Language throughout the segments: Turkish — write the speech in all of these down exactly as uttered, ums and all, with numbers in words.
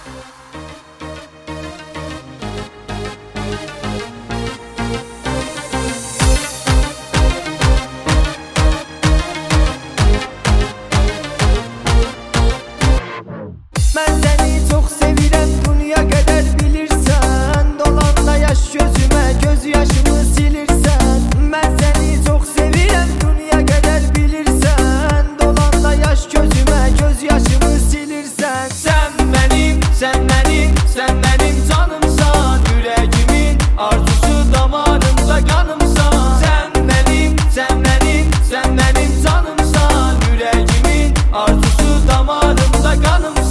Ben seni çok sevirem, dünya kadar bilirsen. Dolanda yaş gözüme, göz yaşımı silirsen. Ben seni çok sevirem, dünya kadar bilirsen. Dolanda yaş gözüme, göz yaşımı silirsen. Sen benim, sen benim, sen benim canımsan. Yüreğimin arzusu damarımda kanımsan. Sen benim, sen benim, sen benim canımsan. Yüreğimin arzusu damarımda kanımsan.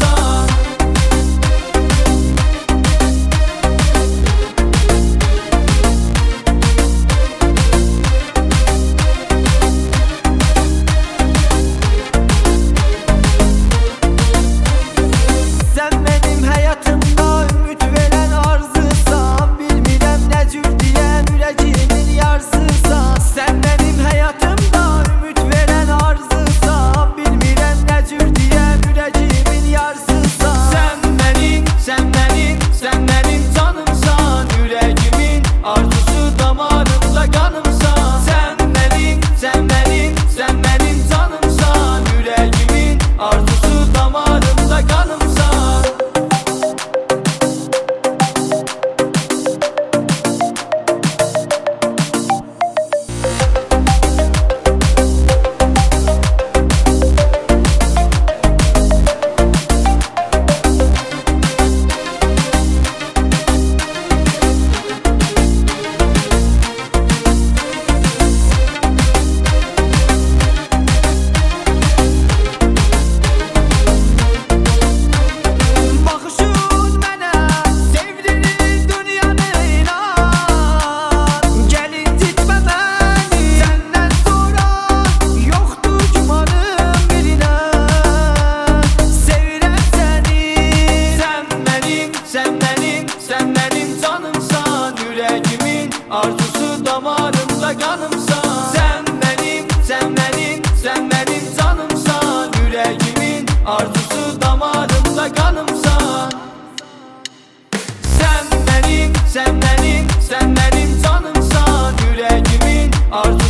Arzusu damarımda kanımsan. Sen benim, sen benim, sen benim canımsan. Yüreğimin arzusu damarımda kanımsan. Sen benim, sen benim, sen benim canımsan. Yüreğimin arzusu